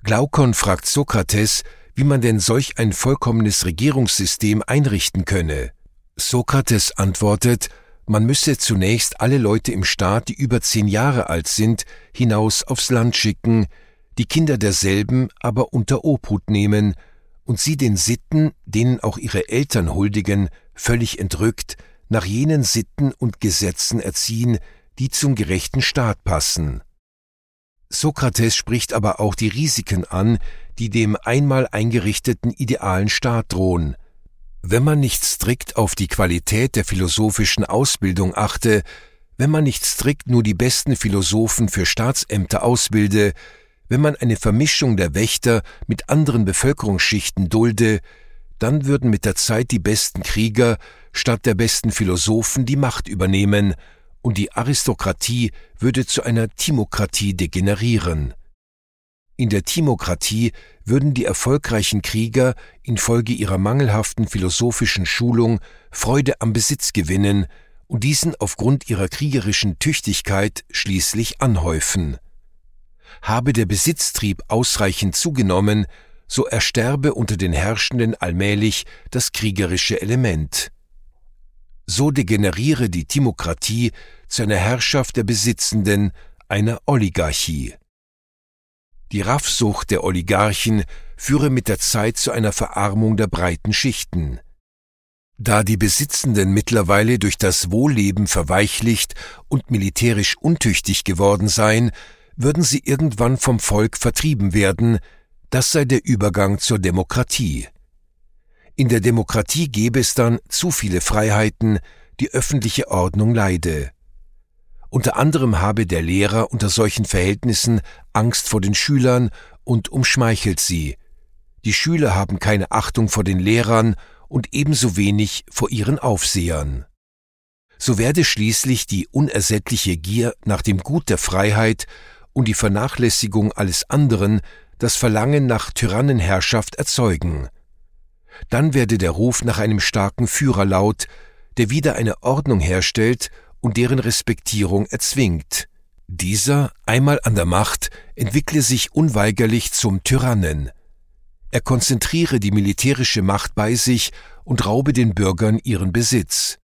Glaukon fragt Sokrates, wie man denn solch ein vollkommenes Regierungssystem einrichten könne. Sokrates antwortet, man müsse zunächst alle Leute im Staat, die über 10 Jahre alt sind, hinaus aufs Land schicken, die Kinder derselben aber unter Obhut nehmen und sie den Sitten, denen auch ihre Eltern huldigen, völlig entrückt, nach jenen Sitten und Gesetzen erziehen, die zum gerechten Staat passen. Sokrates spricht aber auch die Risiken an, die dem einmal eingerichteten idealen Staat drohen. Wenn man nicht strikt auf die Qualität der philosophischen Ausbildung achte, wenn man nicht strikt nur die besten Philosophen für Staatsämter ausbilde, wenn man eine Vermischung der Wächter mit anderen Bevölkerungsschichten dulde, dann würden mit der Zeit die besten Krieger statt der besten Philosophen die Macht übernehmen, und die Aristokratie würde zu einer Timokratie degenerieren. In der Timokratie würden die erfolgreichen Krieger infolge ihrer mangelhaften philosophischen Schulung Freude am Besitz gewinnen und diesen aufgrund ihrer kriegerischen Tüchtigkeit schließlich anhäufen. Habe der Besitztrieb ausreichend zugenommen, so ersterbe unter den Herrschenden allmählich das kriegerische Element. So degeneriere die Timokratie zu einer Herrschaft der Besitzenden, einer Oligarchie. Die Raffsucht der Oligarchen führe mit der Zeit zu einer Verarmung der breiten Schichten. Da die Besitzenden mittlerweile durch das Wohlleben verweichlicht und militärisch untüchtig geworden seien, würden sie irgendwann vom Volk vertrieben werden, das sei der Übergang zur Demokratie. In der Demokratie gäbe es dann zu viele Freiheiten, die öffentliche Ordnung leide. Unter anderem habe der Lehrer unter solchen Verhältnissen Angst vor den Schülern und umschmeichelt sie. Die Schüler haben keine Achtung vor den Lehrern und ebenso wenig vor ihren Aufsehern. So werde schließlich die unersättliche Gier nach dem Gut der Freiheit und die Vernachlässigung alles anderen das Verlangen nach Tyrannenherrschaft erzeugen. Dann werde der Ruf nach einem starken Führer laut, der wieder eine Ordnung herstellt und deren Respektierung erzwingt. Dieser, einmal an der Macht, entwickle sich unweigerlich zum Tyrannen. Er konzentriere die militärische Macht bei sich und raube den Bürgern ihren Besitz.